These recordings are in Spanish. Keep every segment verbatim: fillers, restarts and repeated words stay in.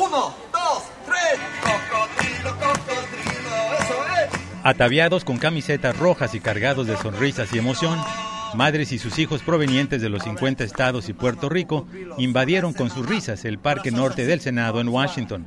Uno, dos, tres. Cocodrilo, cocodrilo, eso es. Ataviados con camisetas rojas y cargados de sonrisas y emoción, madres y sus hijos provenientes de los cincuenta estados y Puerto Rico invadieron con sus risas el Parque Norte del Senado en Washington.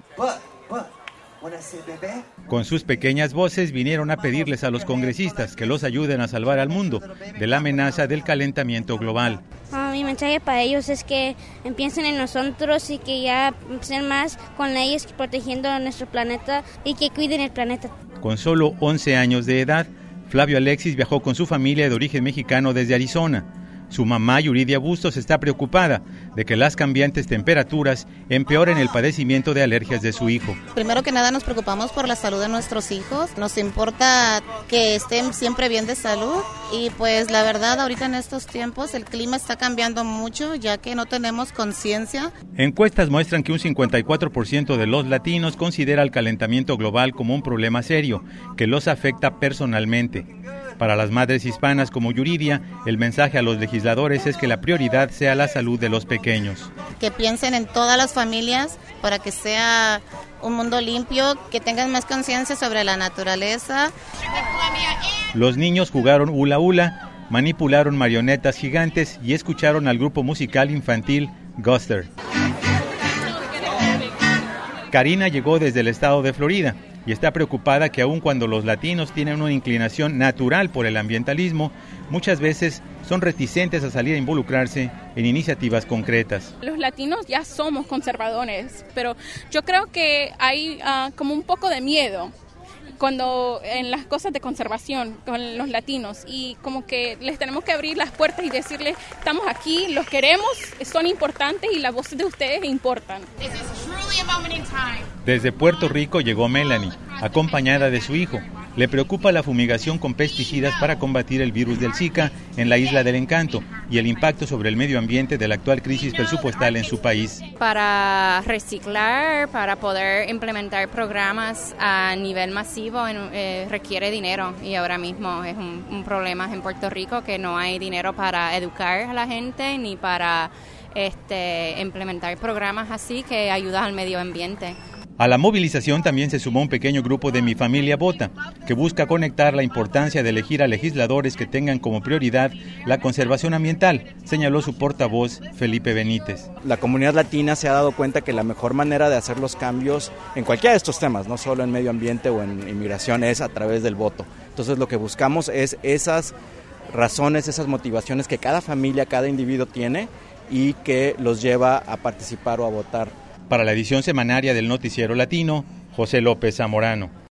Con sus pequeñas voces vinieron a pedirles a los congresistas que los ayuden a salvar al mundo de la amenaza del calentamiento global. Uh, mi mensaje para ellos es que piensen en nosotros y que ya sean más con leyes protegiendo nuestro planeta y que cuiden el planeta. Con solo once años de edad, Flavio Alexis viajó con su familia de origen mexicano desde Arizona. Su mamá, Yuridia Bustos, está preocupada de que las cambiantes temperaturas empeoren el padecimiento de alergias de su hijo. Primero que nada nos preocupamos por la salud de nuestros hijos. Nos importa que estén siempre bien de salud y pues la verdad ahorita en estos tiempos el clima está cambiando mucho ya que no tenemos conciencia. Encuestas muestran que un cincuenta y cuatro por ciento de los latinos considera el calentamiento global como un problema serio que los afecta personalmente. Para las madres hispanas como Yuridia, el mensaje a los legisladores es que la prioridad sea la salud de los pequeños. Que piensen en todas las familias para que sea un mundo limpio, que tengan más conciencia sobre la naturaleza. Los niños jugaron hula hula, manipularon marionetas gigantes y escucharon al grupo musical infantil Guster. Karina llegó desde el estado de Florida y está preocupada que aun cuando los latinos tienen una inclinación natural por el ambientalismo, muchas veces son reticentes a salir a involucrarse en iniciativas concretas. Los latinos ya somos conservadores, pero yo creo que hay uh, como un poco de miedo cuando en las cosas de conservación con los latinos y como que les tenemos que abrir las puertas y decirles estamos aquí, los queremos, son importantes y las voces de ustedes importan. Desde Puerto Rico llegó Melanie, acompañada de su hijo. Le preocupa la fumigación con pesticidas para combatir el virus del Zika en la Isla del Encanto y el impacto sobre el medio ambiente de la actual crisis presupuestal en su país. Para reciclar, para poder implementar programas a nivel masivo eh, requiere dinero y ahora mismo es un, un problema en Puerto Rico que no hay dinero para educar a la gente ni para este, implementar programas así que ayudan al medio ambiente. A la movilización también se sumó un pequeño grupo de Mi Familia Vota, que busca conectar la importancia de elegir a legisladores que tengan como prioridad la conservación ambiental, señaló su portavoz Felipe Benítez. La comunidad latina se ha dado cuenta que la mejor manera de hacer los cambios en cualquiera de estos temas, no solo en medio ambiente o en inmigración, es a través del voto. Entonces lo que buscamos es esas razones, esas motivaciones que cada familia, cada individuo tiene y que los lleva a participar o a votar. Para la edición semanaria del Noticiero Latino, José López Zamorano.